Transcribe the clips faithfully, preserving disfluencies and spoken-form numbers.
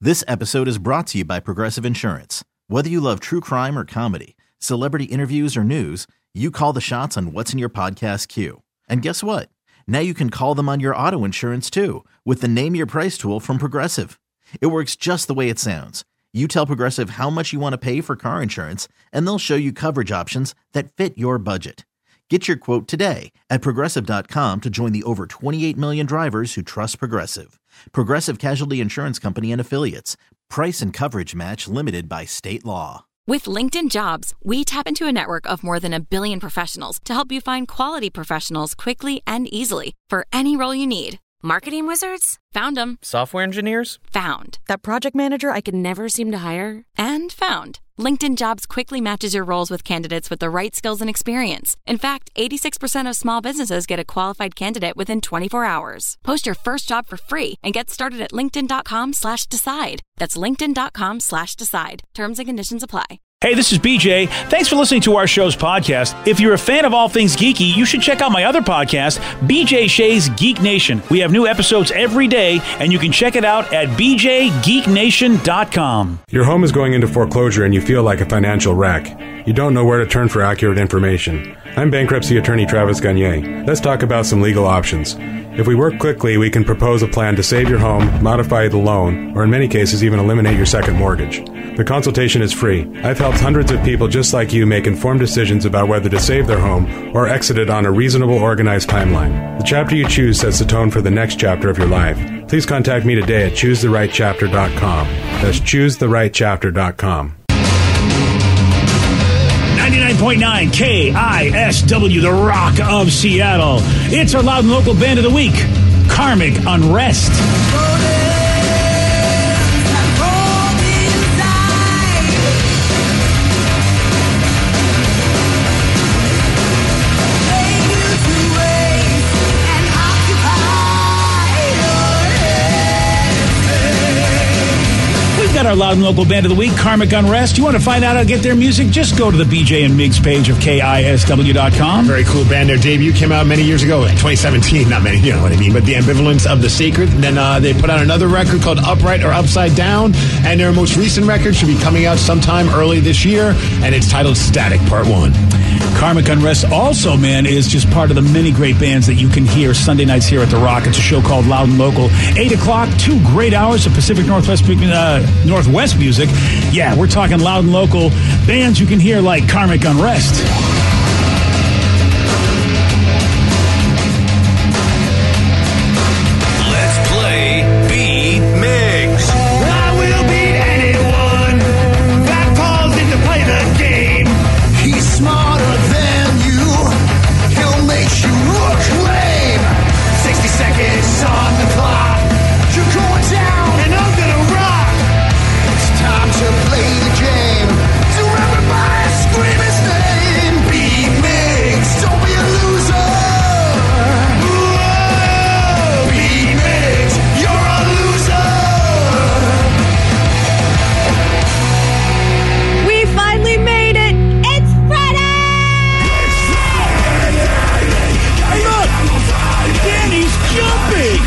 This episode is brought to you by Progressive Insurance. Whether you love true crime or comedy, celebrity interviews or news, you call the shots on what's in your podcast queue. And guess what? Now you can call them on your auto insurance too with the Name Your Price tool from Progressive. It works just the way it sounds. You tell Progressive how much you want to pay for car insurance, and they'll show you coverage options that fit your budget. Get your quote today at Progressive dot com to join the over twenty-eight million drivers who trust Progressive. Progressive Casualty Insurance Company and Affiliates. Price and coverage match limited by state law. With LinkedIn Jobs, we tap into a network of more than a billion professionals to help you find quality professionals quickly and easily for any role you need. Marketing wizards? Found them. Software engineers? Found. That project manager I could never seem to hire? And found. LinkedIn Jobs quickly matches your roles with candidates with the right skills and experience. In fact, eighty-six percent of small businesses get a qualified candidate within twenty-four hours. Post your first job for free and get started at linkedin.com slash decide. That's linkedin.com slash decide. Terms and conditions apply. Hey, this is B J. Thanks for listening to our show's podcast. If you're a fan of all things geeky, you should check out my other podcast, B J Shea's Geek Nation. We have new episodes every day, and you can check it out at b j geek nation dot com. Your home is going into foreclosure and you feel like a financial wreck. You don't know where to turn for accurate information. I'm bankruptcy attorney Travis Gagne. Let's talk about some legal options. If we work quickly, we can propose a plan to save your home, modify the loan, or in many cases even eliminate your second mortgage. The consultation is free. I've helped hundreds of people just like you make informed decisions about whether to save their home or exit it on a reasonable, organized timeline. The chapter you choose sets the tone for the next chapter of your life. Please contact me today at choose the right chapter dot com. That's choose the right chapter dot com. ninety-nine point nine K I S W, The Rock of Seattle. It's our loud and local band of the week, Karmic Unrest. Our loud and local band of the week, Karmic Unrest. You want to find out how to get their music? Just go to the B J and Migs page of K I S W dot com. Very cool band. Their debut came out many years ago, in twenty seventeen. Not many, you know what I mean. But The Ambivalence of the Sacred. And then uh, they put out another record called Upright or Upside Down. And their most recent record should be coming out sometime early this year. And it's titled Static Part one. Karmic Unrest also, man, is just part of the many great bands that you can hear Sunday nights here at The Rock. It's a show called Loud and Local. eight o'clock, two great hours of Pacific Northwest uh, Northwest music. Yeah, we're talking loud and local bands you can hear like Karmic Unrest. Let's play Beat Migs. I will beat anyone that calls in to play the game. He's smarter than you. He'll make you look lame. sixty seconds on the clock. You're going down and I'm gonna rock. It's time to play the game. So everybody scream his name. Beat Migs, don't be a loser. Whoa, Beat Migs, you're a loser. We finally made it! It's Friday! Look! Danny's jumping!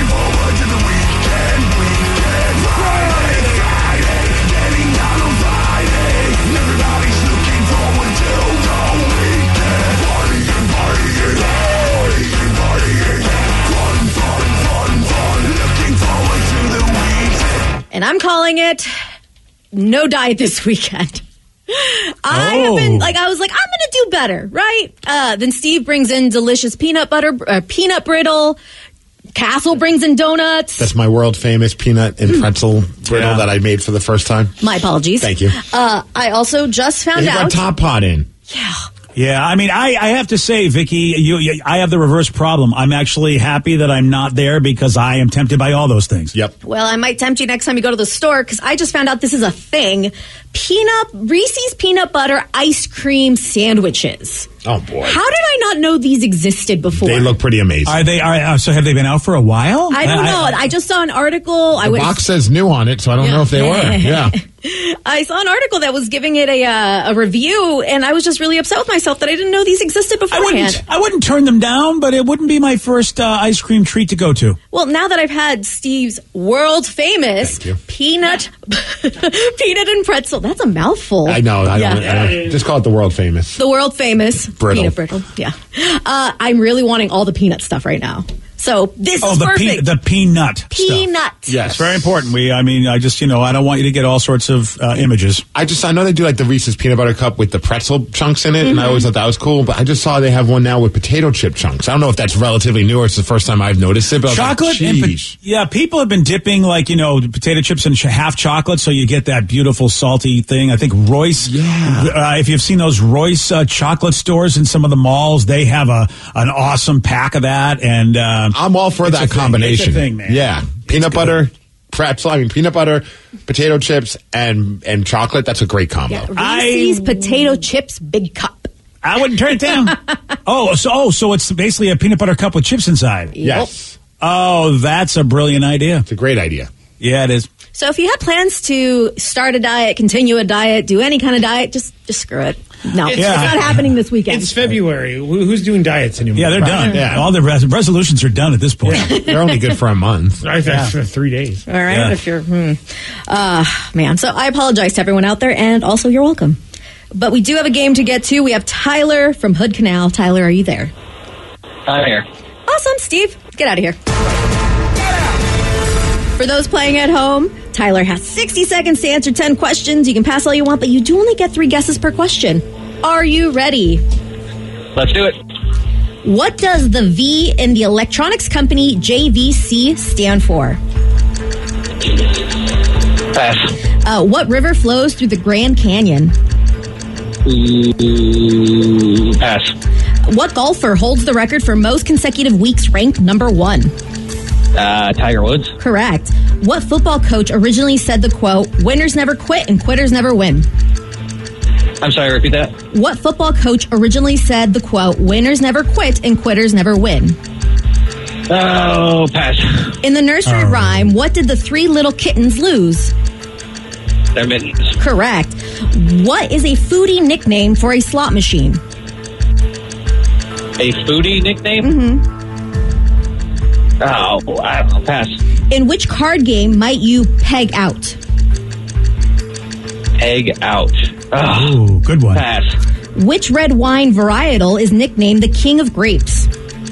And I'm calling it no diet this weekend. I Oh. have been, like, I was like, I'm going to do better, right? Uh, then Steve brings in delicious peanut butter, uh, peanut brittle. Castle brings in donuts. That's my world famous peanut and pretzel brittle Yeah. that I made for the first time. My apologies. Thank you. Uh, I also just found You got out. Top Pot in. Yeah. Yeah, I mean, I, I have to say, Vicky, you, you, I have the reverse problem. I'm actually happy that I'm not there because I am tempted by all those things. Yep. Well, I might tempt you next time you go to the store because I just found out this is a thing. Peanut Reese's peanut butter ice cream sandwiches. Oh, boy. How did I not know these existed before? They look pretty amazing. Are they? Are, uh, so have they been out for a while? I don't know. I, I just saw an article. I the was, box says new on it, so I don't Yeah. know if they were. Yeah. I saw an article that was giving it a uh, a review, and I was just really upset with myself that I didn't know these existed I beforehand. wouldn't. I wouldn't turn them down, but it wouldn't be my first uh, ice cream treat to go to. Well, now that I've had Steve's world famous Thank you. peanut peanut and pretzel, that's a mouthful. I know. I Yeah. don't, I don't. Just call it the world famous. The world famous Brittle. peanut brittle. Yeah. Uh, I'm really wanting all the peanut stuff right now. So this Oh, is the perfect. pe- the peanut stuff. peanut. Yes. It's very important. We, I mean, I just, you know, I don't want you to get all sorts of uh, images. I just, I know they do like the Reese's peanut butter cup with the pretzel chunks in it, and I Mm-hmm. always thought that was cool, but I just saw they have one now with potato chip chunks. I don't know if that's relatively new or it's the first time I've noticed it, but I was like, Chocolate and po- "Sheesh." yeah, people have been dipping like, you know, potato chips in ch- half chocolate, so you get that beautiful salty thing. I think Royce, Yeah. uh, if you've seen those Royce uh, chocolate stores in some of the malls, they have a an awesome pack of that. And um, I'm all for it's that a thing. combination. It's a thing, man. Yeah. Peanut good. butter, pretzel, I mean, peanut butter, potato chips, and, and chocolate. That's a great combo. Reese's potato chips big cup. I wouldn't turn it down. oh, so oh, so it's basically a peanut butter cup with chips inside. Yes. Oh, that's a brilliant idea. It's a great idea. Yeah, it is. So if you had plans to start a diet, continue a diet, do any kind of diet, just just screw it. No, it's, Yeah. it's not happening this weekend. It's February. Who, who's doing diets anymore? Yeah, they're done. Yeah. All the res- resolutions are done at this point. They're only good for a month. I think for three days. All right, Yeah. if you're, hmm. uh, man. So I apologize to everyone out there, and also you're welcome. But we do have a game to get to. We have Tyler from Hood Canal. Tyler, are you there? I'm here. Awesome, Steve. Get out of here. For those playing at home, Tyler has sixty seconds to answer ten questions. You can pass all you want, but you do only get three guesses per question. Are you ready? Let's do it. What does the V in the electronics company J V C stand for? Pass. Uh, what river flows through the Grand Canyon? Mm, pass. What golfer holds the record for most consecutive weeks ranked number one? Uh, Tiger Woods. Correct. What football coach originally said the quote, "Winners never quit and quitters never win"? I'm sorry, repeat that. What football coach originally said the quote, "Winners never quit and quitters never win"? Oh, pass. In the nursery Oh. rhyme, what did the three little kittens lose? Their mittens. Correct. What is a foodie nickname for a slot machine? A foodie nickname? Mm-hmm. Oh, I don't know. Pass. In which card game might you peg out? Egg out. Oh, Ooh, good one. pass. Which red wine varietal is nicknamed the king of grapes?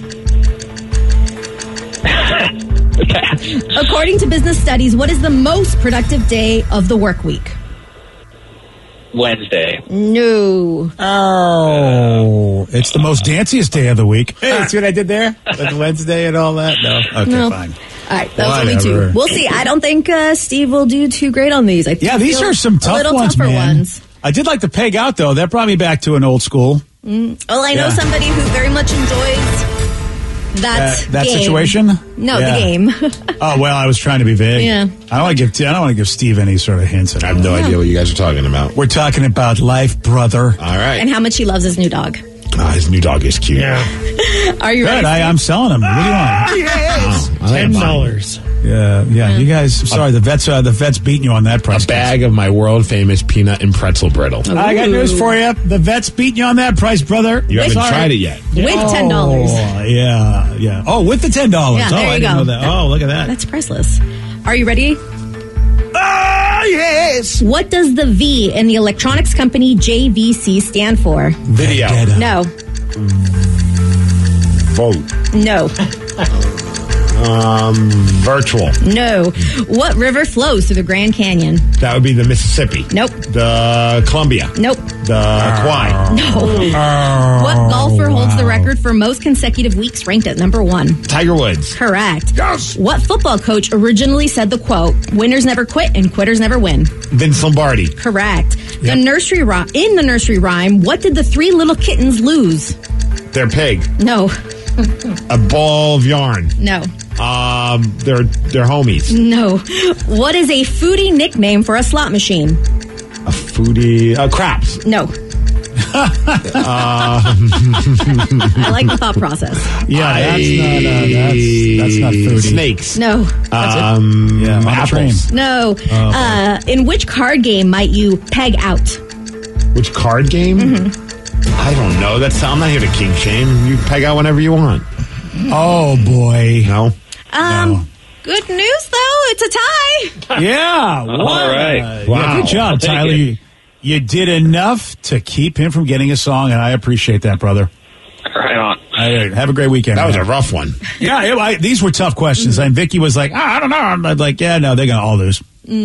Pass. According to business studies, what is the most productive day of the work week? Wednesday. No. Oh, it's the most danciest day of the week. Hey, see what I did there? With Wednesday and all that? No. Okay, No. fine. All right, that was only Whatever. two. We'll see. I don't think uh, Steve will do too great on these. I think Yeah, these he'll- are some a tough little ones, tougher man. ones. I did like the peg out, though. That brought me back to an old school. Well, I know Yeah. somebody who very much enjoys that That, that game. situation? No, Yeah. the game. Oh, well, I was trying to be vague. Yeah. I don't want to give I don't want to give Steve any sort of hints. I have no idea what you guys are talking about. We're talking about life, brother. All right. And how much he loves his new dog. Ah, his new dog is cute. Yeah. Are you Good. ready? I, Steve? I'm selling them. What do you want? Oh, I like Ten mine. dollars. Yeah, yeah. You guys, I'm sorry, the vets, uh, the vets beating you on that price. A bag of my world famous peanut and pretzel brittle. I got news for you. The vets beating you on that price, brother. You haven't Sorry. tried it yet. With ten dollars. Oh, yeah, yeah. Oh, with the ten dollars. Yeah, oh, there I you didn't go. know that. Oh, look at that. That's priceless. Are you ready? Ah, yes. What does the V in the electronics company J V C stand for? Video. Vendetta. No. Vote. No. Um, virtual. No. What river flows through the Grand Canyon? That would be the Mississippi. Nope. The Columbia. Nope. The Kwai. No. What golfer holds the record for most consecutive weeks ranked at number one? Tiger Woods. Correct. Yes. What football coach originally said the quote, "Winners never quit and quitters never win"? Vince Lombardi. Correct. The Yep. nursery rhyme, in the nursery rhyme, what did the three little kittens lose? Their pig. No. A ball of yarn. No. Um, they're they're homies. No. What is a foodie nickname for a slot machine? A foodie. Uh, craps. No. I like the thought process. Yeah, that's not, uh, that's, that's not foodie. Snakes. No. Um, Yeah, I'm on the train. apples. No. Uh, in which card game might you peg out? Which card game? Mm-hmm. I don't know. That's I'm not here to kink shame. You peg out whenever you want. Oh, boy. No. Um, No. Good news, though. It's a tie. Yeah. All right. Wow. Yeah, good job, I'll take Tyler. it. You, you did enough to keep him from getting a song, and I appreciate that, brother. Right on. All right, have a great weekend. That was a man. rough one. Yeah, it, I, these were tough questions. And Vicky was like, ah, I don't know. I'm like, yeah, no, they're going to all lose.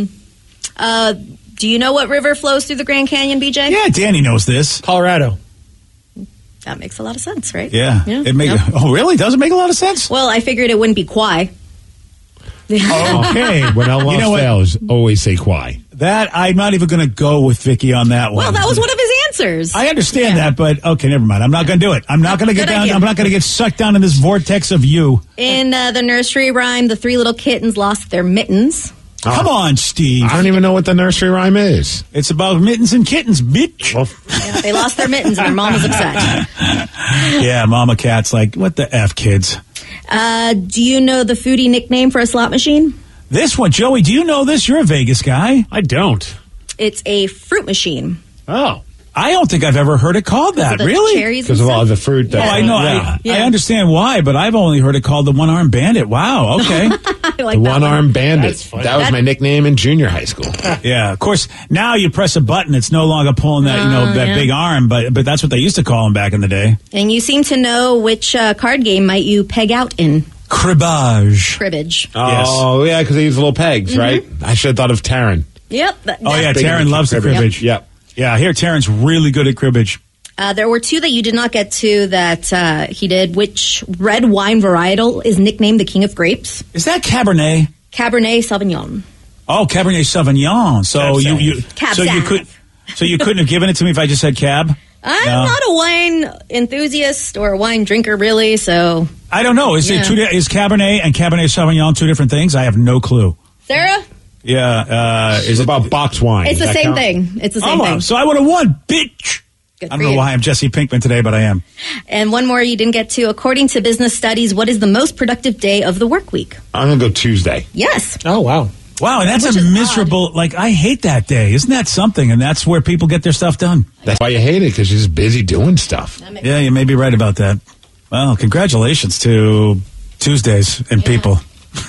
Uh, do you know what river flows through the Grand Canyon, B J? Yeah, Danny knows this. Colorado. That makes a lot of sense, right? Yeah. It make, No. Oh, really? Does it make a lot of sense? Well, I figured it wouldn't be Kwai. Okay. When all You else know what? fails, always say Kwai. That, I'm not even going to go with Vicky on that one. Well, that was one of his answers. I understand that, but okay, never mind. I'm not going to do it. I'm not going to get Good down. idea. I'm not going to get sucked down in this vortex of you. In uh, the nursery rhyme, the three little kittens lost their mittens. Come on, Steve. I don't even know what the nursery rhyme is. It's about mittens and kittens, bitch. Yeah, they lost their mittens and their mom was upset. Yeah, Mama Cat's like, what the F, kids? Uh, do you know the foodie nickname for a slot machine? This one, Joey, do you know this? You're a Vegas guy. I don't. It's a fruit machine. Oh. I don't think I've ever heard it called that. The Really? cherries Because and of all stuff? the fruit. Oh, That, I know. Yeah. I, I Yeah. understand why, but I've only heard it called the one-armed bandit. Wow. Okay. I like The that one. one-armed bandit. That's funny. That was That- my nickname in junior high school. Yeah. Of course, now you press a button, it's no longer pulling that, you know, Oh, that yeah. big arm, but but that's what they used to call him back in the day. And you seem to know which uh, card game might you peg out in. Cribbage. Cribbage. Oh, yeah, because they use little pegs, right? I should have thought of Taryn. Yep. that- Oh, yeah. Big Taryn into loves the cribbage. cribbage. Yep. Yeah. Here, Taryn's really good at cribbage. Uh, there were two that you did not get to that uh, he did. Which red wine varietal is nicknamed the King of Grapes? Is that Cabernet? Cabernet Sauvignon. Oh, Cabernet Sauvignon. So Cab you, Sav. you Cab so you Sav. could so you couldn't have given it to me if I just said cab? I'm No. not a wine enthusiast or a wine drinker, really. So, I don't know. Is Yeah. it two? Di- is Cabernet and Cabernet Sauvignon two different things? I have no clue. Sarah, Yeah. Uh, is It's it about box wine. it's the Does that same count? thing. It's the Oh, same well, thing. so I would have won, bitch. Good I for don't know you. why I'm Jesse Pinkman today, but I am. And one more you didn't get to. According to business studies, what is the most productive day of the work week? I'm going to go Tuesday. Yes. Oh, wow. Wow, and that's Which a is miserable. Like I hate that day. Isn't that something? And that's where people get their stuff done. That's why you hate it, because you're just busy doing stuff. Yeah, you may be right about that. Well, congratulations to Tuesdays and people.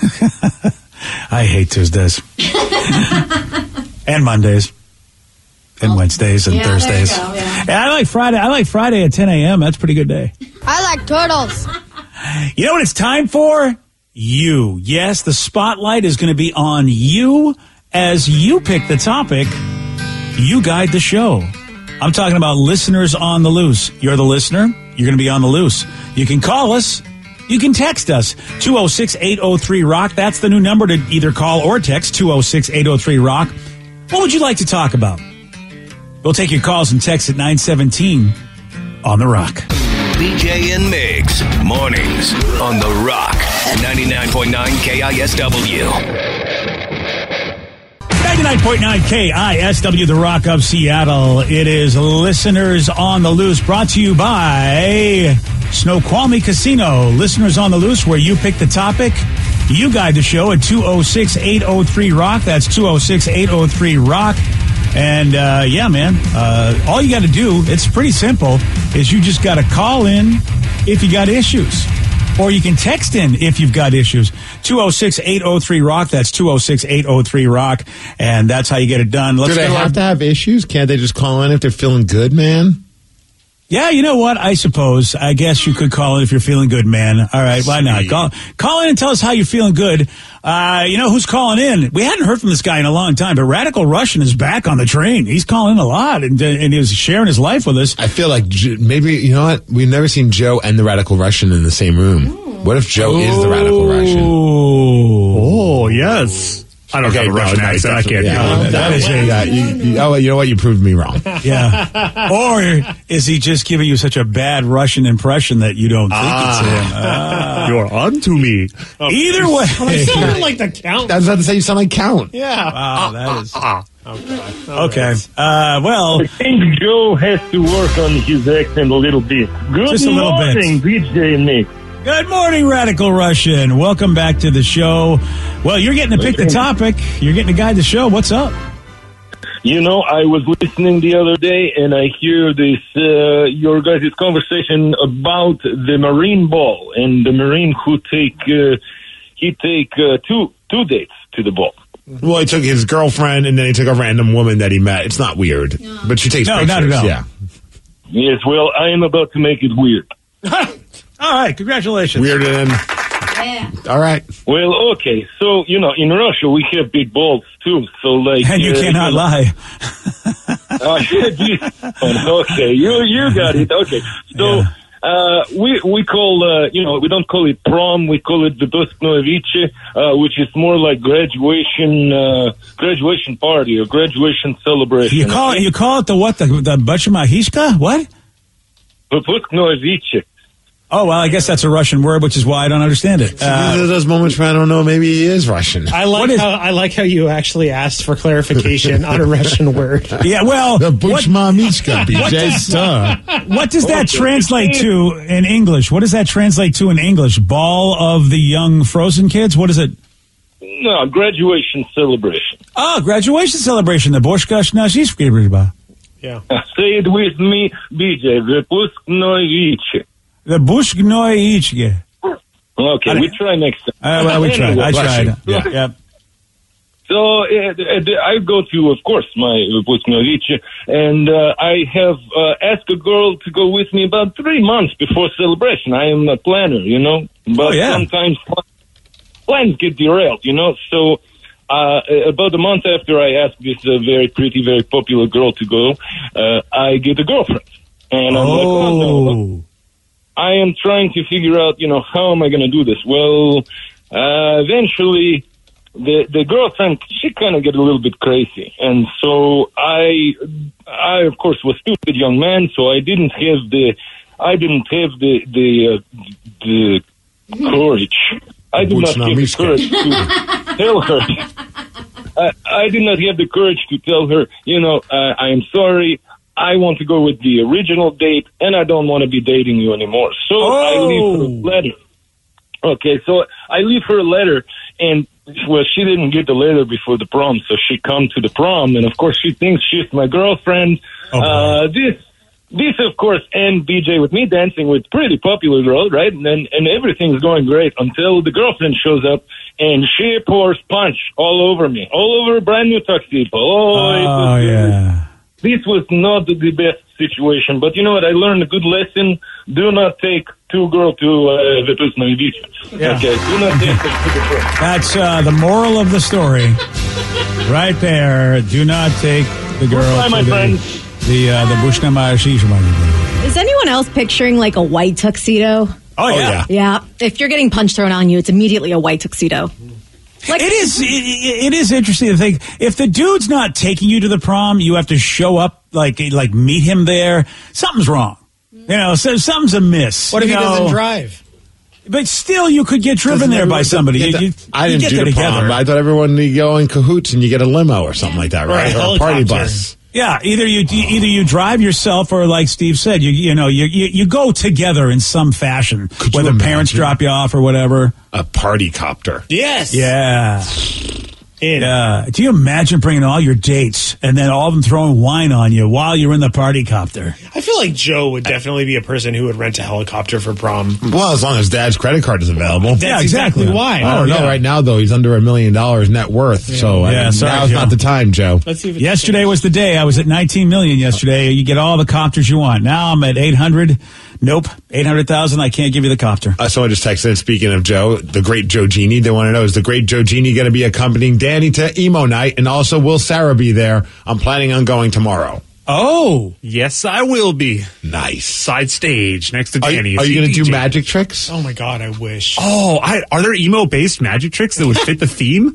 I hate Tuesdays and Mondays and Wednesdays and yeah, there you Thursdays. go, yeah. And I like Friday. I like Friday at ten a.m. That's a pretty good day. I like turtles. You know what it's time for? You. Yes, the spotlight is going to be on you as you pick the topic. You guide the show. I'm talking about listeners on the loose. You're the listener. You're going to be on the loose. You can call us. You can text us. two oh six, eight oh three, ROCK. That's the new number to either call or text. two oh six, eight oh three, ROCK. What would you like to talk about? We'll take your calls and texts at nine seventeen on The Rock. B J and Migs, mornings on The Rock, ninety-nine point nine K I S W. ninety-nine point nine K I S W, The Rock of Seattle. It is Listeners on the Loose, brought to you by Snoqualmie Casino. Listeners on the Loose, where you pick the topic. You guide the show at two oh six, eight oh three, ROCK. That's two oh six, eight oh three, ROCK. And, uh, yeah, man, uh, all you got to do, it's pretty simple, is you just got to call in if you got issues. Or you can text in if you've got issues. two oh six, eight oh three, ROCK. That's two oh six, eight oh three, ROCK. And that's how you get it done. Let's Do they go have on. to have issues? Can't they just call in if they're feeling good, man? Yeah, you know what? I suppose. I guess you could call in if you're feeling good, man. All right, why not? Call, call in and tell us how you're feeling good. Uh, you know who's calling in? We hadn't heard from this guy in a long time, but Radical Russian is back on the train. He's calling in a lot, and, and he was sharing his life with us. I feel like J- maybe, you know what? We've never seen Joe and the Radical Russian in the same room. What if Joe is the Radical Russian? Oh, oh yes. I don't Okay, have a no, Russian no, accent. I can't yeah, do that. that is yeah, you, you, oh, you know what? You proved me wrong. Yeah. Or is he just giving you such a bad Russian impression that you don't think it's him? Ah. You're on to me. Either way. I sounded like the Count. I was about to say you sound like Count. Yeah. Wow, that is. Ah. Okay. Uh, well, I think Joe has to work on his accent a little bit. Good Just a little bit. morning, B J and Nick. good morning, Radical Russian. Welcome back to the show. Well, you're getting to pick the topic. You're getting to guide the show. What's up? You know, I was listening the other day, and I hear this, uh, your guys' conversation about the Marine ball, and the Marine who take, uh, he take uh, two two dates to the ball. Well, he took his girlfriend, and then he took a random woman that he met. It's not weird, but she takes No, pictures. not at all. Yeah, Yes, well, I am about to make it weird. All right. Congratulations. weirder than. All right. Well, okay, so, you know, in Russia, we have big balls, too, so, like... And you uh, cannot know- lie. Uh, okay, you you got it. Okay, so Yeah. uh, we we call uh, you know we don't call it prom, we call it Vypускnoye Viche, uh which is more like graduation uh, graduation party or graduation celebration. You call it, you call it the what? The, the Bachmahishka? What? Vypускnoye Viche. Oh, well, I guess that's a Russian word, which is why I don't understand it. These Uh, are those moments where I don't know. Maybe he is Russian. I like What is- how I like how you actually asked for clarification on a Russian word. yeah, well, The what, Buchmamichka, B what J. does- Duh. what does that Okay. translate to in English? What does that translate to in English? Ball of the young frozen kids? What is it? No, graduation celebration. Oh, graduation celebration. The Borshkash Nashishkriba. Yeah. Say it with me, B J. Vypускnoye Viche. The Bushknoye Ichge. Okay, we try next time. Uh, well, we tried. I tried. Yeah. Yeah. So uh, uh, I go to, of course, my Vypускnoye Viche, and uh, I have uh, asked a girl to go with me about three months before celebration. I am a planner, you know, but Oh, yeah. sometimes plans get derailed, you know. So uh, about a month after I asked this uh, very pretty, very popular girl to go, uh, I get a girlfriend, and I'm like, oh, no. Oh. I am trying to figure out, you know, how am I going to do this? Well, uh, eventually, the the girlfriend, she kind of get a little bit crazy, and so I, I of course was stupid young man, so I didn't have the, I didn't have the the uh, the courage. I did not have the courage to tell her. I, I did not have the courage to tell her, you know, uh, I am sorry. I want to go with the original date, and I don't want to be dating you anymore. So Oh. I leave her a letter. Okay, so I leave her a letter, and, well, she didn't get the letter before the prom, so she come to the prom, and, of course, she thinks she's my girlfriend. Oh, uh, this, this, of course, and B J with me dancing with pretty popular girl, right? And, and everything's going great until the girlfriend shows up, and she pours punch all over me, all over a brand new tuxedo. Oh, it Oh, was, yeah. This was not the best situation, but you know what? I learned a good lesson. Do not take two girls to uh, Vypускnoye Viche. Yeah. Okay, do not take them to the front. That's uh, the moral of the story. Right there. Do not take the girl Goodbye, to my the, friend. the, uh, the Bushna Is anyone else picturing like a white tuxedo? Oh, yeah. Yeah. If you're getting punch thrown on you, it's immediately a white tuxedo. Like, It is it, it is interesting to think if the dude's not taking you to the prom, you have to show up like like meet him there. Something's wrong. You know, so something's amiss. What if you he know? doesn't drive? But still, you could get driven there by somebody. You, you, I you didn't get do there the together. prom. I thought everyone you go in cahoots and you get a limo or something like that, right? Or a Or a party helicopter. bus. Yeah, either you either you drive yourself or, like Steve said, you you know you you, you go together in some fashion, Could you whether parents imagine? drop you off or whatever. A party copter. Yes. Yeah. In. Yeah. Do you imagine bringing all your dates and then all of them throwing wine on you while you're in the party copter? I feel like Joe would definitely be a person who would rent a helicopter for prom. Well, as long as Dad's credit card is available. That's Yeah, exactly. exactly why. I don't know. yeah. Right now, though, he's under a million dollars net worth. So I Yeah, mean, sorry, now's Joe. not the time, Joe. Let's see if it's Yesterday was the day. I was at nineteen million yesterday. You get all the copters you want. Now I'm at eight hundred. Nope. eight hundred thousand. I can't give you the copter. Uh, someone just texted, speaking of Joe, the great Joe Genie. They want to know, is the great Joe Genie going to be accompanying Danny to emo night? And also, will Sarah be there? I'm planning on going tomorrow. Oh. Yes, I will be. Nice. Side stage next to Are, Danny. you- are It's you going to D do J. magic tricks? Oh my God, I wish. Oh, I, are there emo-based magic tricks that would fit the theme?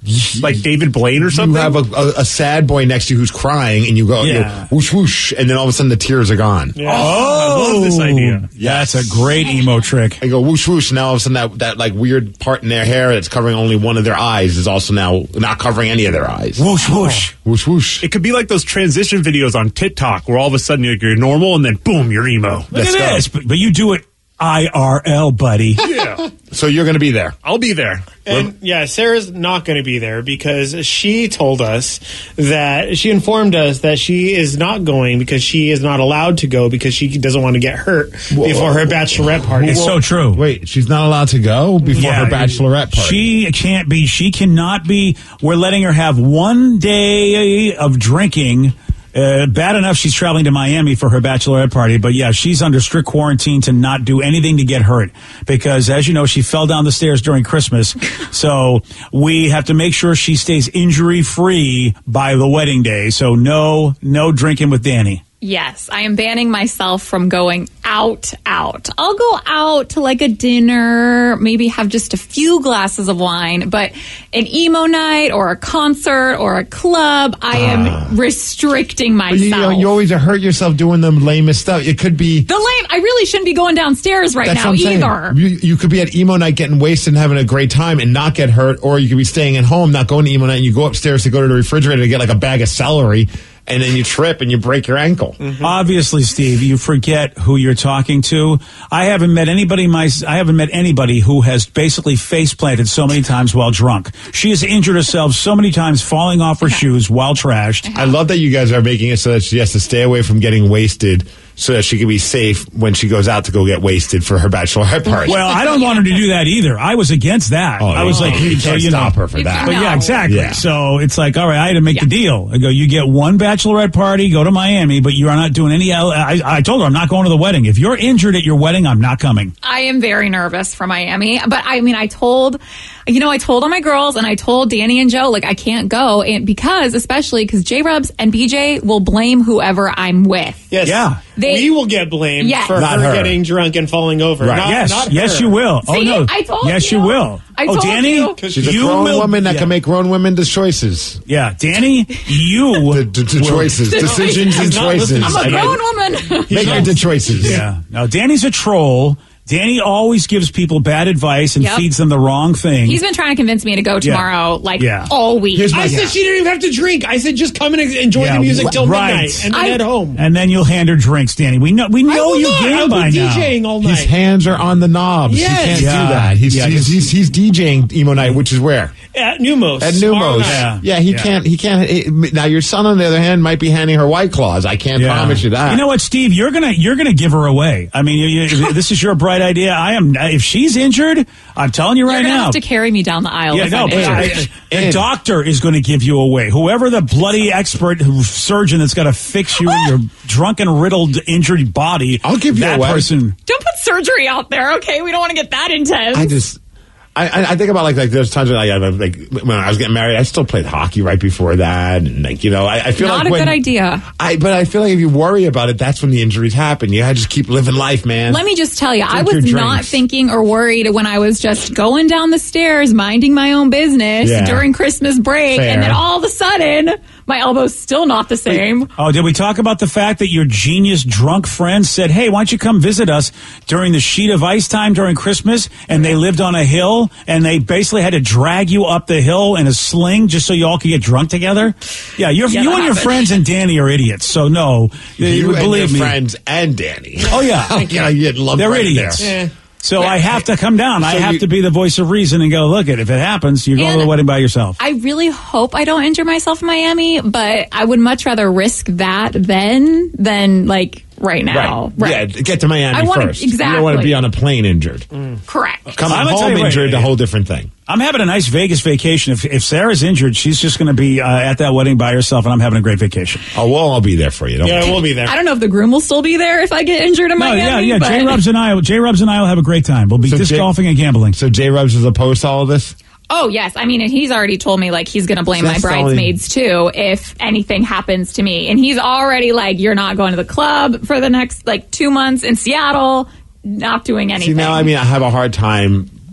Like David Blaine or something? You have a, a, a sad boy next to you who's crying, and you go, you Yeah. go whoosh, whoosh, and then all of a sudden the tears are gone. Oh, I love this idea. Yeah, that's a great emo trick. I go whoosh, whoosh, and now all of a sudden that, that like weird part in their hair that's covering only one of their eyes is also now not covering any of their eyes. Whoosh, whoosh. Whoosh, whoosh. It could be like those transition videos on TikTok where all of a sudden you're, you're normal and then boom, you're emo. Look Let's at go. this, but, but you do it I R L, buddy. Yeah. So you're going to be there. I'll be there. And yeah, Sarah's not going to be there because she told us that she informed us that she is not going because she is not allowed to go because she doesn't want to get hurt before her bachelorette party. It's so true. Wait, she's not allowed to go before Yeah, her bachelorette party. She can't be. She cannot be. We're letting her have one day of drinking. Uh, bad enough she's traveling to Miami for her bachelorette party, but yeah, she's under strict quarantine to not do anything to get hurt because, as you know, she fell down the stairs during Christmas. So we have to make sure she stays injury free by the wedding day. So no, no drinking with Danny. Yes, I am banning myself from going out, out. I'll go out to like a dinner, maybe have just a few glasses of wine, but an emo night or a concert or a club, I am Ah. restricting But you, myself. you, you always hurt yourself doing the lamest stuff. It could be... the lame, I really shouldn't be going downstairs right That's now what I'm saying. either. You, you could be at emo night getting wasted and having a great time and not get hurt, or you could be staying at home, not going to emo night, and you go upstairs to go to the refrigerator to get like a bag of celery, and then you trip and you break your ankle. Mm-hmm. Obviously, Steve, you forget who you're talking to. I haven't met anybody. My I haven't met anybody who has basically face planted so many times while drunk. She has injured herself so many times falling off her shoes while trashed. I love that you guys are making it so that she has to stay away from getting wasted so that she can be safe when she goes out to go get wasted for her bachelorette party. Well, I don't want her to do that either. I was against that. Oh, I was yeah. like, You so, can't you know, stop her for that. But yeah, exactly. Yeah. So it's like, all right, I had to make Yeah. the deal. I go, you get one bachelorette party, go to Miami, but you are not doing any. I, I told her I'm not going to the wedding. If you're injured at your wedding, I'm not coming. I am very nervous for Miami, but I mean, I told, you know, I told all my girls and I told Danny and Joe, like, I can't go and because, especially because J-Rubs and B J will blame whoever I'm with. Yes. Yeah. They- we will get blamed Yes. for Not her, her. getting drunk and falling over. Right. Not, yes, not yes, her. you will. oh See, no, I told yes, you. you will. I oh, told Danny, you. She's a you grown will- woman that yeah. can make grown women the choices. Yeah, Danny, you The, the, the will- choices. Decisions and He's not listening. choices. I'm a I- grown woman. Make your the choices. Yeah. Now, Danny's a troll. Danny always gives people bad advice and Yep. feeds them the wrong thing. He's been trying to convince me to go tomorrow, like, Yeah. all week. Here's my- I said she didn't even have to drink. I said just come and enjoy Yeah, the music till right. midnight and then I- head home. and then you'll hand her drinks, Danny. We know. We I know will you not. game I'll by be now. DJing all night. His hands are on the knobs. Yes. He can't Yeah. do that. He's, Yeah, he's, he's, he's DJing emo night, which is where? At Numos. At tomorrow Numos. night. Yeah. Yeah, he Yeah. can't. He can't. It, now, your son, on the other hand, might be handing her White Claws. I can't Yeah. promise you that. You know what, Steve? You're gonna you're gonna give her away. I mean, you, you, this is your bright idea. I am. If she's injured, I'm telling you You're right gonna now. have to carry me down the aisle. Yeah, if no, I'm but injured. I, a doctor is going to give you away. Whoever the bloody expert who- surgeon that's going to fix you in your drunken, riddled, injured body. I'll give you that away. person. Don't put surgery out there, okay? We don't want to get that intense. I just. I, I I think about like like there's times when I I- like when I was getting married, I still played hockey right before that, and like you know I, I feel Not like a when, good idea. I but I feel like if you worry about it, that's when the injuries happen. You gotta just keep living life, man. Let me just tell you, I Drink was your not drinks. thinking or worried when I was just going down the stairs, minding my own business Yeah. during Christmas break, Fair. and then all of a sudden, my elbow's still not the same. Oh, did we talk about the fact that your genius drunk friend said, "Hey, why don't you come visit us during the sheet of ice time during Christmas?" And they lived on a hill, and they basically had to drag you up the hill in a sling just so you all could get drunk together. Yeah, you're, Yeah, you that and your happened. friends and Danny are idiots. So no, you and believe your me. friends and Danny. Oh yeah, yeah, you get lumped they're right in idiots. there. Yeah. So I have to come down. I So have you- to be the voice of reason and go, look, it if it happens, you're going And to the wedding by yourself. I really hope I don't injure myself in Miami, but I would much rather risk that then than like right now. Right. Yeah, get to Miami I wanna- first. You don't want to exactly. be on a plane injured. Correct. Coming I'm gonna tell home you what, injured, yeah. a whole different thing. I'm having a nice Vegas vacation. If, if Sarah's injured, she's just going to be uh, at that wedding by herself, and I'm having a great vacation. Oh, well, I'll be there for you. Don't Yeah, worry. we'll be there. I don't know if the groom will still be there if I get injured in No, Miami. yeah, yeah. but- J Rubs and I, J Rubs and I will have a great time. We'll be So disc J- golfing and gambling. So J Rubs is opposed to all of this? Oh, yes. I mean, and he's already told me, like, he's going to blame So my that's the only- bridesmaids, too, if anything happens to me. And he's already like, you're not going to the club for the next, like, two months in Seattle, not doing anything. See, now, I mean, I have a hard time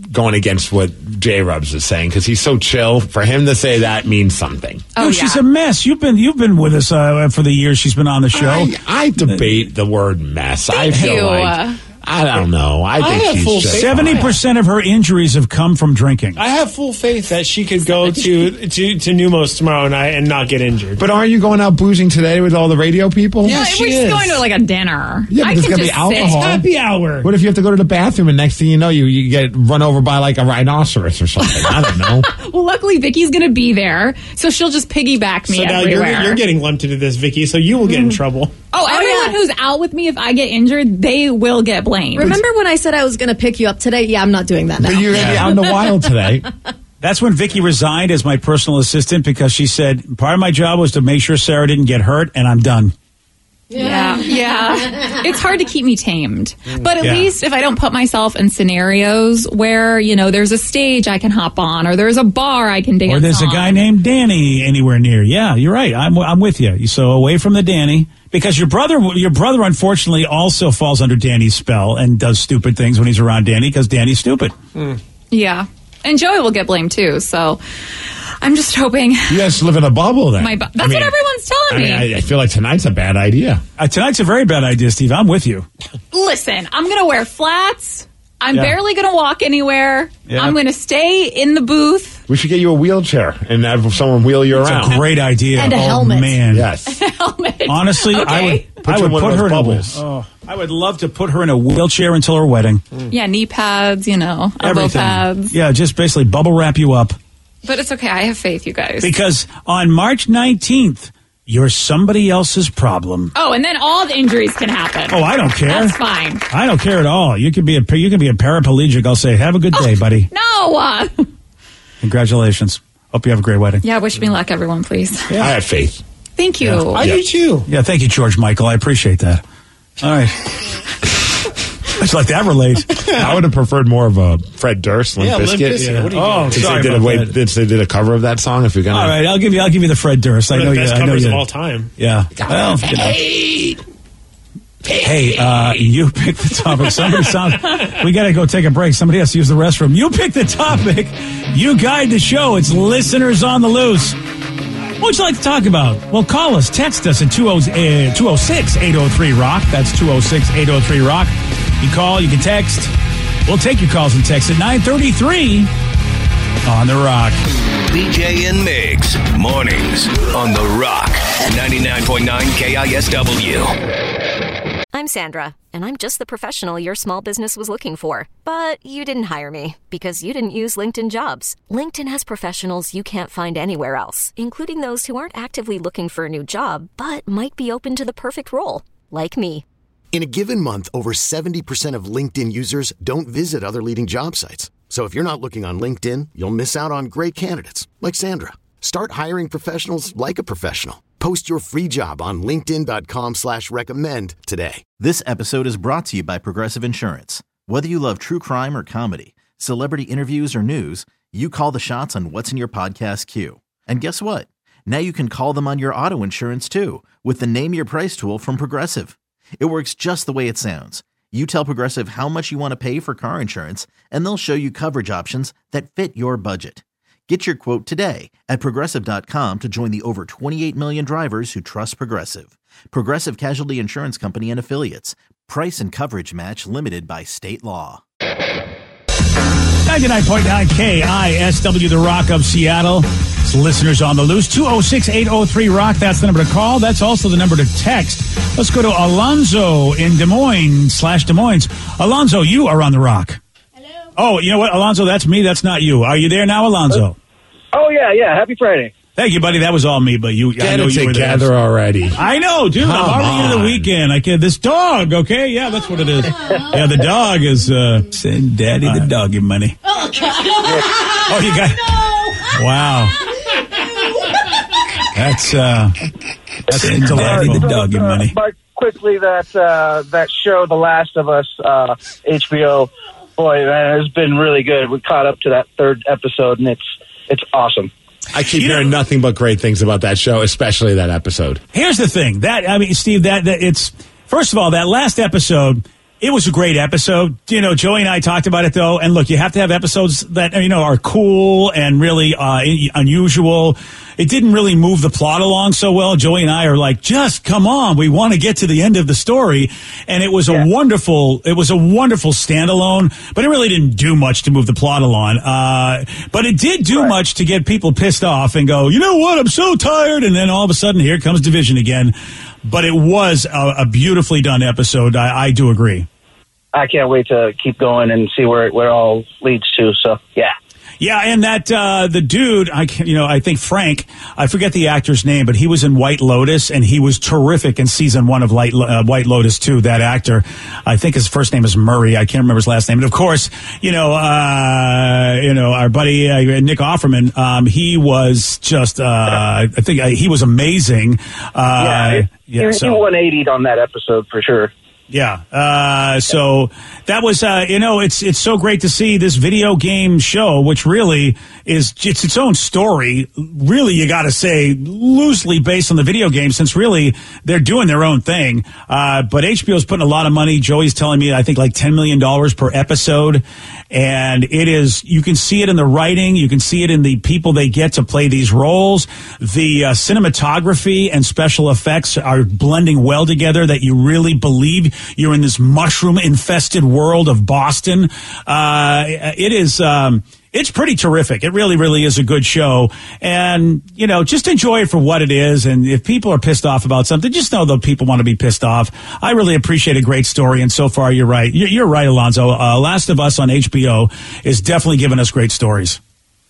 going against what J-Rubs is saying because he's so chill. For him to say that means something. Oh, no, she's yeah. a mess. You've been you've been with us uh, for the years she's been on the show. I, I debate the word mess. Thank I feel you. like I don't know. I think I she's just seventy percent of her injuries have come from drinking. I have full faith that she could go to to to Numos tomorrow night and not get injured. But aren't you going out boozing today with all the radio people? Yeah, no, she we're is. just going to like a dinner. Yeah, but I there's can gonna be just alcohol. sit. Happy hour. What if you have to go to the bathroom and next thing you know, you, you get run over by like a rhinoceros or something? I don't know. Well, luckily Vicky's going to be there, so she'll just piggyback me so now everywhere. you're, you're getting lumped into this, Vicky, so you will get in trouble. Oh, everyone yeah. who's out with me, if I get injured, they will get blamed. Remember when I said I was going to pick you up today? Yeah, I'm not doing that now. But you're going to be out in the wild today. That's when Vicky resigned as my personal assistant because she said part of my job was to make sure Sarah didn't get hurt, and I'm done. Yeah, yeah. It's hard to keep me tamed. But at Yeah. least if I don't put myself in scenarios where, you know, there's a stage I can hop on or there's a bar I can dance on. Or there's a guy named Danny anywhere near. Yeah, you're right. I'm I'm with you. So away from the Danny. Because your brother, your brother, unfortunately, also falls under Danny's spell and does stupid things when he's around Danny because Danny's stupid. Mm. Yeah. And Joey will get blamed too, so I'm just hoping. You guys live in a bubble then. My bu- that's I mean, what everyone's telling I mean, me. I, I feel like tonight's a bad idea. Uh, tonight's a very bad idea, Steve. I'm with you. Listen, I'm going to wear flats. I'm Yeah. barely going to walk anywhere. Yeah. I'm going to stay in the booth. We should get you a wheelchair and have someone wheel you It's around. a great idea. And a oh, helmet. man. Yes. Helmet. Honestly, I Okay. would, Put I you would in one put of her in those a bubbles. oh, I would love to put her in a wheelchair until her wedding. Yeah, knee pads, you know, elbow Everything. pads. Yeah, just basically bubble wrap you up. But it's okay. I have faith, you guys. Because on March nineteenth, you're somebody else's problem. Oh, and then all the injuries can happen. Oh, I don't care. That's fine. I don't care at all. You could be a you can be a paraplegic. I'll say, have a good day, buddy. No. Uh, Congratulations. Hope you have a great wedding. yeah, wish me luck, everyone, please. I have faith. Thank you. I Yeah. do too. Yeah, thank you, George Michael. I appreciate that. All right. Let's let that relate. I would have preferred more of a Fred Durst, Limp Yeah, Limp Bizkit. Bizkit. What are you Oh, doing? Since sorry they did, about a, way, that. since they did a cover of that song, if you're gonna, All right, I'll give you. I'll give you the Fred Durst. I One know of the you. best I know covers you. of all time. Yeah. Well, you know. Hey, uh, you pick the topic. Somebody sounds. We got to go take a break. Somebody has to use the restroom. You pick the topic. You guide the show. It's listeners on the loose. What would you like to talk about? Well, call us. Text us at two oh six, eight oh three, rock. That's two oh six, eight oh three, rock. You call, you can text. We'll take your calls and texts at nine thirty-three on The Rock. B J and Migs, mornings on The Rock, ninety-nine point nine K I S W. I'm Sandra, and I'm just the professional your small business was looking for. But you didn't hire me because you didn't use LinkedIn Jobs. LinkedIn has professionals you can't find anywhere else, including those who aren't actively looking for a new job, but might be open to the perfect role, like me. In a given month, over seventy percent of LinkedIn users don't visit other leading job sites. So if you're not looking on LinkedIn, you'll miss out on great candidates like Sandra. Start hiring professionals like a professional. Post your free job on linkedin dot com slash recommend today. This episode is brought to you by Progressive Insurance. Whether you love true crime or comedy, celebrity interviews or news, you call the shots on what's in your podcast queue. And guess what? Now you can call them on your auto insurance too with the Name Your Price tool from Progressive. It works just the way it sounds. You tell Progressive how much you want to pay for car insurance, and they'll show you coverage options that fit your budget. Get your quote today at Progressive dot com to join the over twenty-eight million drivers who trust Progressive. Progressive Casualty Insurance Company and Affiliates. Price and coverage match limited by state law. ninety-nine point nine K I S W, The Rock of Seattle. It's listeners on the loose. two oh six, eight oh three, rock. That's the number to call. That's also the number to text. Let's go to Alonzo in Des Moines slash Des Moines. Alonzo, you are on The Rock. Hello. Oh, you know what, Alonzo? That's me. That's not you. Are you there now, Alonzo? Oh, yeah, yeah. Happy Friday. Thank you, buddy. That was all me, but you. Get I know it you were there. together already. I know, dude. Come I'm already into the on. weekend. I can, this dog, okay? Yeah, that's what it is. Yeah, the dog is, uh, send daddy the doggy money. Oh, God. Oh, you got, No. wow. That's, uh, that's send daddy the doggy money. But quickly, that uh, that show, The Last of Us, uh, H B O, boy, man, it's been really good. We caught up to that third episode, and it's it's awesome. I keep You know- hearing nothing but great things about that show, especially that episode. Here's the thing. That, I mean, Steve, that, that it's, first of all, that last episode, It was a great episode. You know, Joey and I talked about it, though. And look, you have to have episodes that, you know, are cool and really uh, unusual. It didn't really move the plot along so well. Joey and I are like, just come on. We want to get to the end of the story. And it was a yeah. wonderful, it was a wonderful standalone, but it really didn't do much to move the plot along. Uh, but it did do right. much to get people pissed off and go, you know what? I'm so tired. And then all of a sudden, here comes Division again. But it was a, a beautifully done episode. I, I do agree. I can't wait to keep going and see where, where it all leads to. So, yeah. Yeah, and that uh, the dude, I you know, I think Frank, I forget the actor's name, but he was in White Lotus, and he was terrific in season one of Light, uh, White Lotus too. That actor, I think his first name is Murray. I can't remember his last name. And of course, you know, uh, you know, our buddy uh, Nick Offerman, um, he was just, uh, I think uh, he was amazing. Uh, yeah, yeah, he, so. he one eightied on that episode for sure. Yeah. Uh, so that was, uh, you know, it's, it's so great to see this video game show, which really is, it's its own story. Really, you got to say loosely based on the video game, since really they're doing their own thing. Uh, but H B O's putting a lot of money. Joey's telling me, I think like ten million dollars per episode. And it is, you can see it in the writing. You can see it in the people they get to play these roles. The uh, cinematography and special effects are blending well together, that you really believe you're in this mushroom-infested world of Boston. Uh, it is, um, it's pretty terrific. It really, really is a good show. And, you know, just enjoy it for what it is. And if people are pissed off about something, just know that people want to be pissed off. I really appreciate a great story. And so far, you're right. You're, you're right, Alonzo. Uh, Last of Us on H B O is definitely giving us great stories.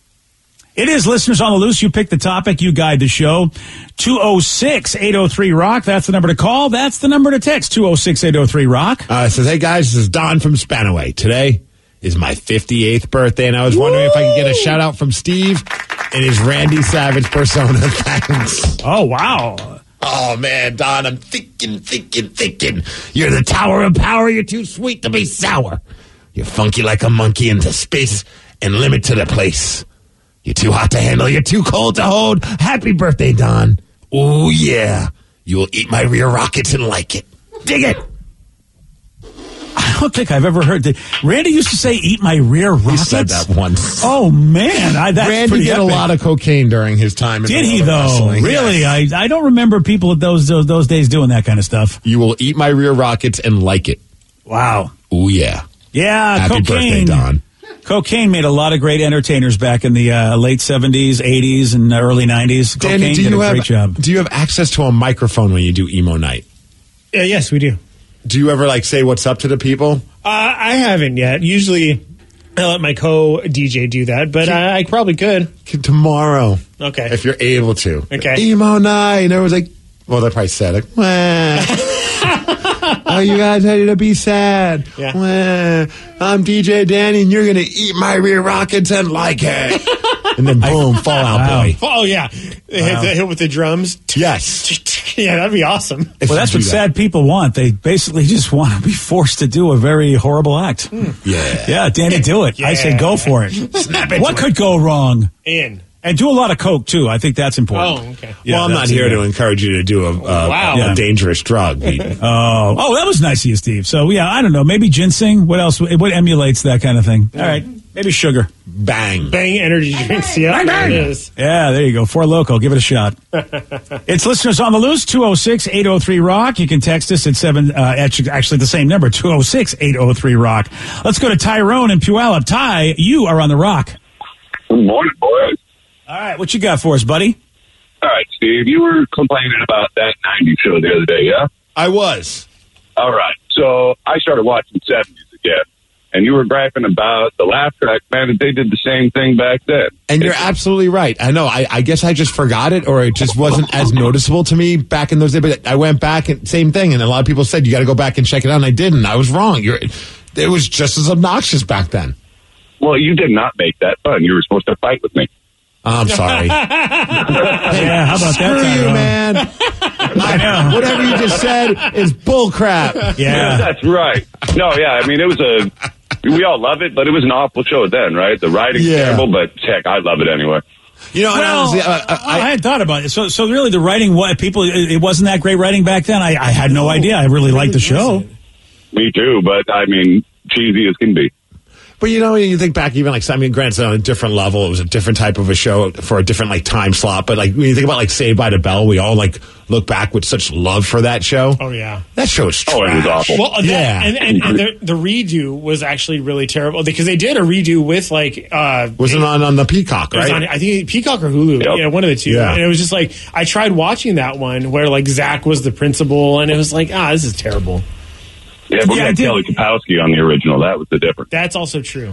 It is Listeners on the Loose. You pick the topic. You guide the show. two oh six, eight oh three, rock. That's the number to call. That's the number to text. two oh six, eight oh three, rock. Uh, it says, hey, guys, this is Don from Spanaway. Today is my fifty-eighth birthday, and I was wondering Woo! if I could get a shout-out from Steve and his Randy Savage persona. Thanks. Oh, wow. Oh, man, Don, I'm thinking, thinking, thinking. You're the tower of power. You're too sweet to be sour. You're funky like a monkey into space and limit to the place. You're too hot to handle. You're too cold to hold. Happy birthday, Don. Oh, yeah. You will eat my rear rockets and like it. Dig it. I don't think I've ever heard that. Randy used to say, eat my rear rockets. He said that once. Oh, man. I, that's Randy pretty did epic. a lot of cocaine during his time. In Did he, though? Wrestling. Really? Yes. I, I don't remember people at those, those those days doing that kind of stuff. You will eat my rear rockets and like it. Wow. Oh, yeah. Yeah, Happy cocaine. birthday, Don. Cocaine made a lot of great entertainers back in the uh, late seventies, eighties, and early nineties. Cocaine Danny, do did you a have, great job. Do you have access to a microphone when you do emo night? Uh, yes, we do. Do you ever like say what's up to the people? Uh, I haven't yet. Usually, I let my co-D J do that, but I, I probably could. Tomorrow. Okay. If you're able to. Okay. Emo night. And everyone's like, well, they probably said it. Like, are you guys ready to be sad? Yeah. Wah. I'm D J Danny, and you're going to eat my rear rockets and like it. And then boom, Fallout Wow. Boy. Oh, yeah. Hit, Wow. the, hit with the drums. Yes. Yeah, that'd be awesome. If Well, you that's do what that. sad people want. They basically just want to be forced to do a very horrible act. Yeah. Yeah, Danny, do it. I say Yeah. go for it. Snap into What it. could go wrong? In. And do a lot of coke, too. I think that's important. Oh, okay. Yeah, well, I'm not that's here it. to encourage you to do a, a, Wow. a Yeah. dangerous drug. Oh, oh, that was nice of you, Steve. So, yeah, I don't know. Maybe ginseng. What else? What emulates that kind of thing? All right. Maybe sugar. Bang. Bang energy drinks. Yeah, Bang, there bang. it is. Yeah, there you go. Four Loco. Give it a shot. It's Listeners on the Loose, two oh six, eight oh three, rock. You can text us at seven, uh, actually, actually the same number, two oh six, eight oh three, rock. Let's go to Tyrone in Puyallup. Ty, you are on the rock. Good morning, boys. All right, what you got for us, buddy? All right, Steve, you were complaining about that nineties show the other day, yeah? I was. All right. So I started watching seventies again, and you were griping about the laugh track, man, that they did the same thing back then. And you're absolutely right. I know. I, I guess I just forgot it, or it just wasn't as noticeable to me back in those days. But I went back and same thing. And a lot of people said you got to go back and check it out. And I didn't. I was wrong. You're, it was just as obnoxious back then. Well, you did not make that fun. You were supposed to fight with me. I'm sorry. Yeah, how about Screw that, you, Tyrone? man. I know. Whatever you just said is bullcrap. Yeah. That's right. No, yeah, I mean, it was a, we all love it, but it was an awful show then, right? The writing's Yeah. terrible, but heck, I love it anyway. You know, and Well, honestly, uh, I, I, had thought about it. So, so really, the writing, what people, it, it wasn't that great writing back then. I, I had no idea. I really liked the show. Me too, but I mean, cheesy as can be. But you know, you think back, even like, I mean, granted, on a different level, it was a different type of a show for a different like time slot. But like, when you think about like Saved by the Bell, we all like look back with such love for that show. Oh yeah, that show is trash. Oh, it was awful. Well, that, yeah, and, and, and the, the redo was actually really terrible because they did a redo with like uh, was it on on the Peacock, it was right? on, I think Peacock or Hulu, Yep. yeah, one of the two. Yeah. And it was just like I tried watching that one where like Zach was the principal, and it was like, ah, this is terrible. Yeah, but we Yeah, I had did- Kelly Kapowski on the original. That was the difference. That's also true.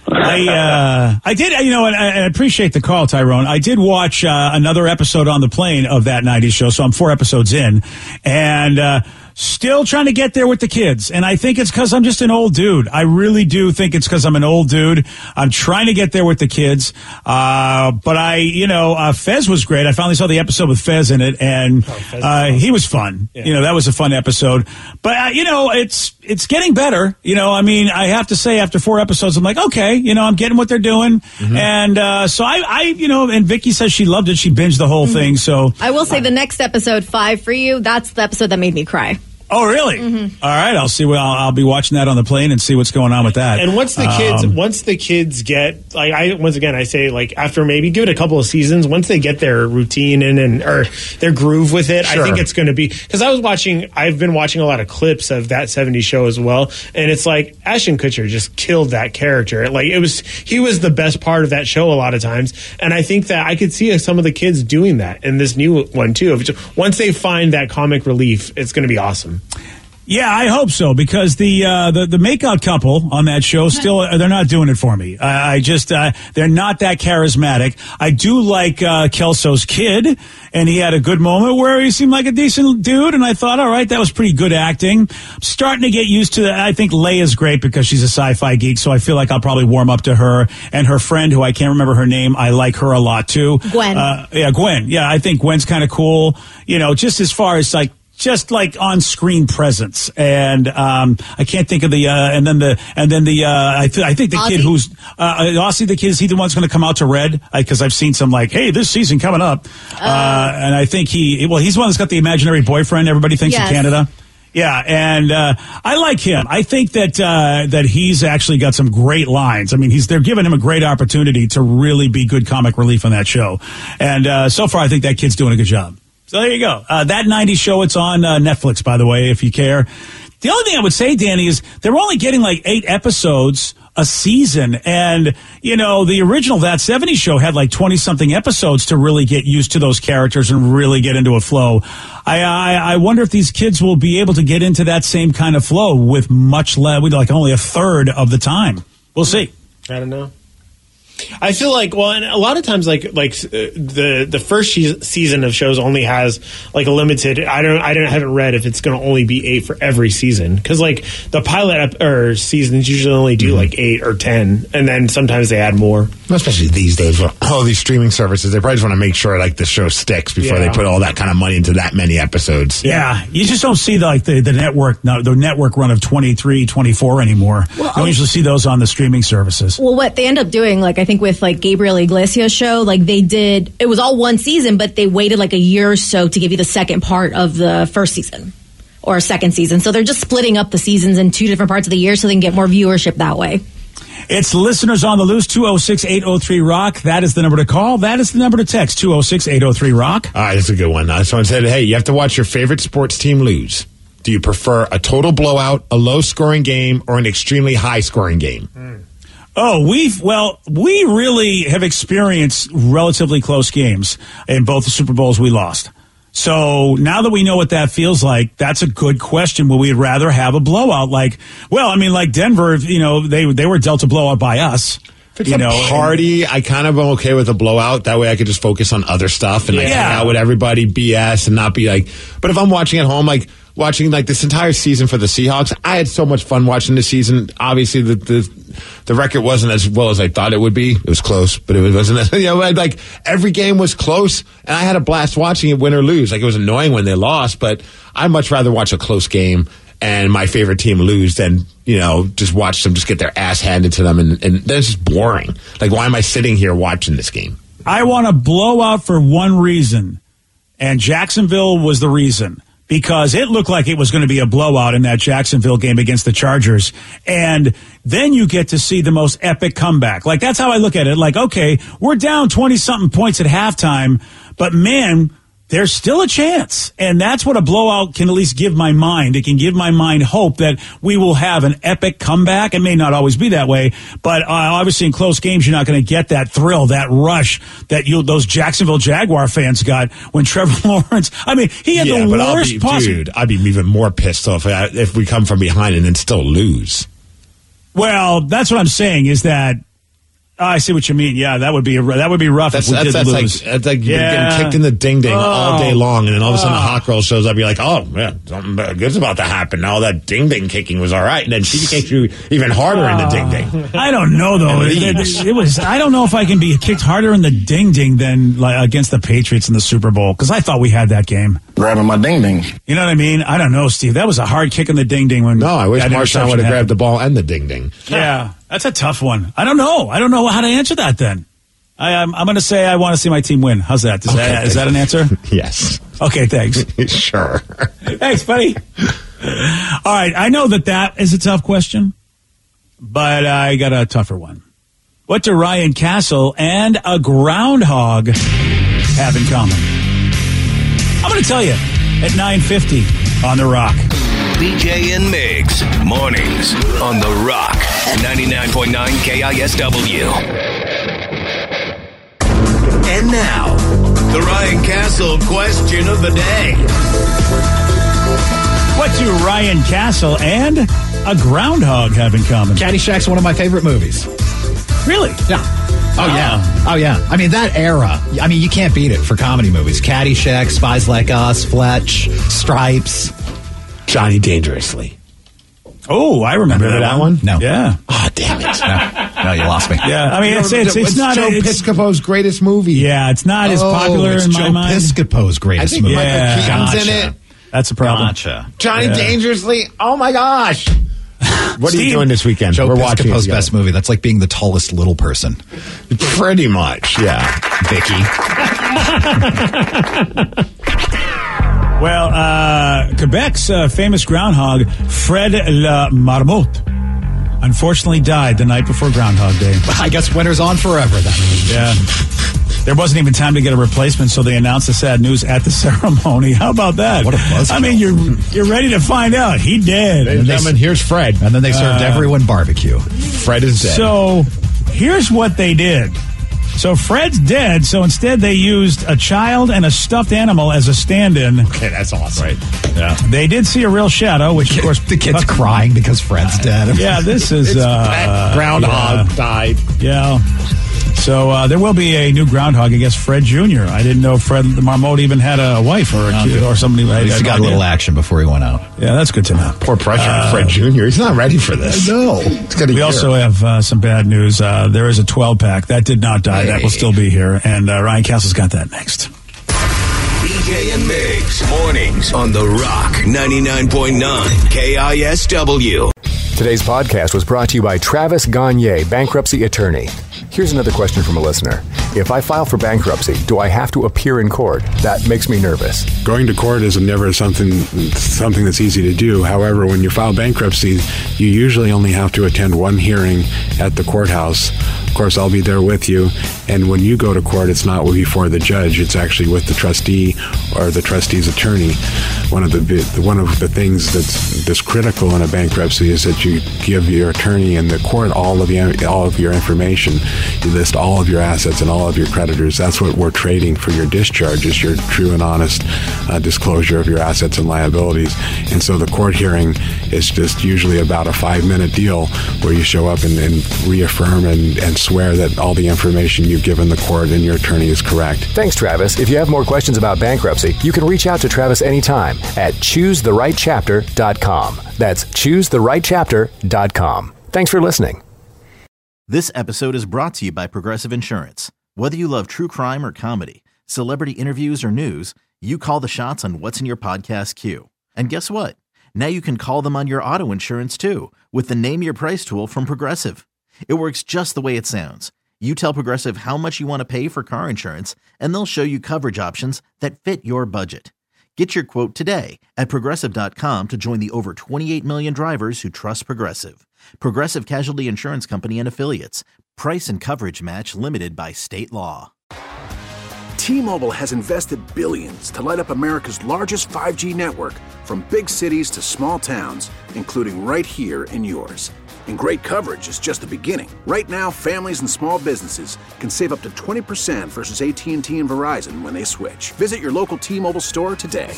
I uh, I did, you know, and I, I appreciate the call, Tyrone. I did watch uh, another episode on the plane of that nineties show, so I'm four episodes in, and uh, still trying to get there with the kids. And I think it's because I'm just an old dude. I really do think it's because I'm an old dude. I'm trying to get there with the kids. Uh, but I, you know, uh, Fez was great. I finally saw the episode with Fez in it, and Fez uh, he was fun. Yeah. You know, that was a fun episode. But, uh, you know, it's it's getting better. You know, I mean, I have to say, after four episodes, I'm like, okay, you know, I'm getting what they're doing. And uh, so I, I, you know, and Vicky says she loved it. She binged the whole thing. So, I will say the next episode, five for you, that's the episode that made me cry. oh, really? All right. I'll see. What, I'll, I'll be watching that on the plane and see what's going on with that. And once the kids, Um, once the kids get like, I once again I say like after maybe give it a couple of seasons, once they get their routine in and or their groove with it, Sure. I think it's going to be because I was watching, I've been watching a lot of clips of that seventies show as well, and it's like Ashton Kutcher just killed that character. Like it was, he was the best part of that show a lot of times, and I think that I could see some of the kids doing that in this new one too. Once they find that comic relief, it's going to be awesome. Yeah, I hope so because the uh, the the makeout couple on that show still uh, they're not doing it for me. I, I just uh, they're not that charismatic. I do like uh, Kelso's kid, and he had a good moment where he seemed like a decent dude, and I thought, all right, that was pretty good acting. I'm starting to get used to that. I think Leia's great because she's a sci-fi geek, so I feel like I'll probably warm up to her and her friend, who I can't remember her name. I like her a lot too. Gwen. Uh, yeah, Gwen. Yeah, I think Gwen's kind of cool. You know, just as far as like. Just like on-screen presence, and um, I can't think of the uh, and then the and then the uh, I, th- I think the Ozzy? kid who's uh, Aussie, the kid is he the one's going to come out to Red because I've seen some like, hey, this season coming up, uh, and I think he well he's the one that's got the imaginary boyfriend everybody thinks Yes. in Canada. Yeah, and uh, I like him. I think that uh, that he's actually got some great lines. I mean, he's they're giving him a great opportunity to really be good comic relief on that show, and uh, so far I think that kid's doing a good job. So there you go. Uh, that nineties show, it's on uh, Netflix, by the way, if you care. The only thing I would say, Danny, is they're only getting like eight episodes a season. And, you know, the original That seventies show had like twenty-something episodes to really get used to those characters and really get into a flow. I, I, I wonder if these kids will be able to get into that same kind of flow with much less, with like only a third of the time. We'll see. I don't know. I feel like, well, and a lot of times, like like uh, the the first she- season of shows only has like a limited. I don't, I don't, I haven't read if it's going to only be eight for every season because like the pilot ep- or seasons usually only do Mm-hmm. like eight or ten, and then sometimes they add more. Especially these days with all these streaming services, they probably just want to make sure like the show sticks before Yeah. they put all that kind of money into that many episodes. Yeah, you just don't see the, like the, the network no, the network run of twenty-three, twenty-four anymore. Well, you don't usually see those on the streaming services. Well, what they end up doing, like I think with like Gabriel Iglesias' show, like they did, it was all one season, but they waited like a year or so to give you the second part of the first season or second season. So they're just splitting up the seasons in two different parts of the year so they can get more viewership that way. It's listeners on the loose, two oh six, eight oh three, rock. That is the number to call. That is the number to text, two oh six, eight oh three, rock. All right, that's a good one. Uh, someone said, hey, you have to watch your favorite sports team lose. Do you prefer a total blowout, a low-scoring game, or an extremely high-scoring game? Mm. Oh, we've, well, we really have experienced relatively close games in both the Super Bowls we lost. So now that we know what that feels like, that's a good question. Will we rather have a blowout? Like, well, I mean, like Denver, you know, they they were dealt a blowout by us. If it's you a know, party, I kind of am okay with a blowout. That way I could just focus on other stuff and like Yeah. hang out with everybody, B S, and not be like, but if I'm watching at home, like watching like this entire season for the Seahawks, I had so much fun watching the season. Obviously, the the, the record wasn't as well as I thought it would be. It was close, but it wasn't, as, you know, like every game was close, and I had a blast watching it win or lose. Like it was annoying when they lost, but I'd much rather watch a close game and my favorite team lose than, you know, just watch them just get their ass handed to them. And, and then it's just boring. Like, why am I sitting here watching this game? I want a blowout for one reason, and Jacksonville was the reason. because it looked like it was going to be a blowout in that Jacksonville game against the Chargers. And then you get to see the most epic comeback. Like, that's how I look at it. Like, okay, we're down twenty-something points at halftime, but man, there's still a chance. And that's what a blowout can at least give my mind. It can give my mind hope that we will have an epic comeback. It may not always be that way, but uh, obviously in close games, you're not going to get that thrill, that rush that you those Jacksonville Jaguar fans got when Trevor Lawrence, I mean, he had yeah, the but I'll worst be, possible. Dude, I'd be even more pissed off if we come from behind and then still lose. Well, that's what I'm saying is that Oh, I see what you mean. Yeah, that would be a, that would be rough That's, if we that's, did that's lose. like, that's like yeah. you're getting kicked in the ding ding oh. all day long, and then all of a sudden oh. a hot girl shows up. You're like, oh man, something good's about to happen. All that ding ding kicking was all right, and then she kicks you even harder oh. in the ding ding. I don't know though. It, it, it was. I don't know if I can be kicked harder in the ding ding than like, against the Patriots in the Super Bowl, because I thought we had that game. Grabbing my ding ding. You know what I mean? I don't know, Steve. That was a hard kick in the ding ding. When no, I wish Marshawn Marshawn would have grabbed the ball and the ding ding. Yeah, that's a tough one. I don't know. I don't know how to answer that then. I, I'm, I'm going to say I want to see my team win. How's that? Is, okay, that, is that an answer? Yes. Okay, thanks. Sure. Thanks, buddy. All right, I know that that is a tough question, but I got a tougher one. What do Ryan Castle and a groundhog have in common? I'm going to tell you at nine fifty on The Rock. B J and Migs, mornings on The Rock, ninety-nine point nine K I S W. And now, the Ryan Castle question of the day. What do Ryan Castle and a groundhog have in common? Caddyshack's one of my favorite movies. Really? Yeah. Oh, yeah. Oh, yeah. I mean, that era, I mean, you can't beat it for comedy movies. Caddyshack, Spies Like Us, Fletch, Stripes. Johnny Dangerously. Oh, I remember, remember that, that one. one? No. Yeah. Oh, damn it. No, no, you lost me. Yeah, I mean, You it's, know, it's, it's, it's not Joe it's, Piscopo's greatest movie. Yeah, it's not as oh, popular it's in Joe my mind. Piscopo's greatest I think movie. Michael Yeah. Keaton's Gotcha. in it. That's a problem. Gotcha. Johnny Yeah. Dangerously. Oh, my gosh. What are Steve, you doing this weekend? Joe We're watching it Piscopo's together. best movie. That's like being the tallest little person. Pretty much, yeah. Vicky. Well, uh, Quebec's uh, famous groundhog, Fred La Marmotte, unfortunately died the night before Groundhog Day. I guess winter's on forever then. Yeah. There wasn't even time to get a replacement, so they announced the sad news at the ceremony. How about that? What a buzzkill. I mean, you're you're ready to find out. He dead. Ladies and gentlemen, here's Fred. And then they served Uh, everyone barbecue. Fred is dead. So here's what they did. So Fred's dead, so instead they used a child and a stuffed animal as a stand-in. Okay, that's awesome. Right. Yeah. They did see a real shadow, which of course The kid's crying because Fred's dead. Yeah, this is It's uh, pet groundhog yeah. died. Yeah. So uh, there will be a new groundhog, I guess, Fred Junior I didn't know Fred Marmotte even had a wife or a kid or somebody. At least I he got had a no little idea. action before he went out. Yeah, that's good to know. Poor pressure on Fred Junior He's not ready for this. No. It's got a We year. also have uh, some bad news. Uh, there is a twelve pack that did not die. That will still be here. And uh, Ryan Castle's got that next. B J and Migs, mornings on The Rock, ninety-nine point nine K I S W. Today's podcast was brought to you by Travis Gagne, bankruptcy attorney. Here's another question from a listener. If I file for bankruptcy, do I have to appear in court? That makes me nervous. Going to court is never something something that's easy to do. However, when you file bankruptcy, you usually only have to attend one hearing at the courthouse. Of course, I'll be there with you. And when you go to court, it's not before the judge. It's actually with the trustee or the trustee's attorney. One of the one of the things that's that's critical in a bankruptcy is that you give your attorney and the court all of the, all of your information. You list all of your assets and all of your creditors. That's what we're trading for your discharge, is your true and honest uh, disclosure of your assets and liabilities. And so the court hearing is just usually about a five-minute deal where you show up and, and reaffirm and, and swear that all the information you've given the court and your attorney is correct. Thanks, Travis. If you have more questions about bankruptcy, you can reach out to Travis anytime at choose the right chapter dot com. That's choose the right chapter dot com. Thanks for listening. This episode is brought to you by Progressive Insurance. Whether you love true crime or comedy, celebrity interviews or news, you call the shots on what's in your podcast queue. And guess what? Now you can call them on your auto insurance too with the Name Your Price tool from Progressive. It works just the way it sounds. You tell Progressive how much you want to pay for car insurance, and they'll show you coverage options that fit your budget. Get your quote today at Progressive dot com to join the over twenty-eight million drivers who trust Progressive. Progressive Casualty Insurance Company and Affiliates. Price and coverage match limited by state law. T-Mobile has invested billions to light up America's largest five G network, from big cities to small towns, including right here in yours. And great coverage is just the beginning. Right now, families and small businesses can save up to twenty percent versus A T and T and Verizon when they switch. Visit your local T-Mobile store today.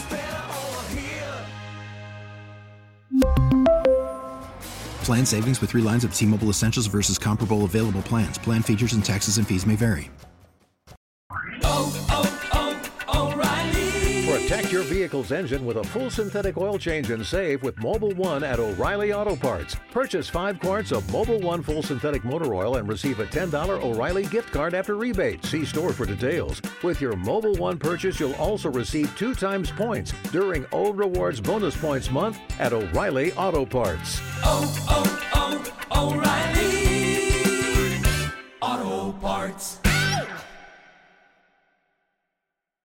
Plan savings with three lines of T-Mobile Essentials versus comparable available plans. Plan features and taxes and fees may vary. Oh, oh, oh, O'Reilly. Protect your vehicle's engine with a full synthetic oil change and save with Mobil one at O'Reilly Auto Parts. Purchase five quarts of Mobil one full synthetic motor oil and receive a ten dollars O'Reilly gift card after rebate. See store for details. With your Mobil one purchase, you'll also receive two times points during O Rewards Bonus Points Month at O'Reilly Auto Parts. Oh, oh, oh, O'Reilly Auto Parts.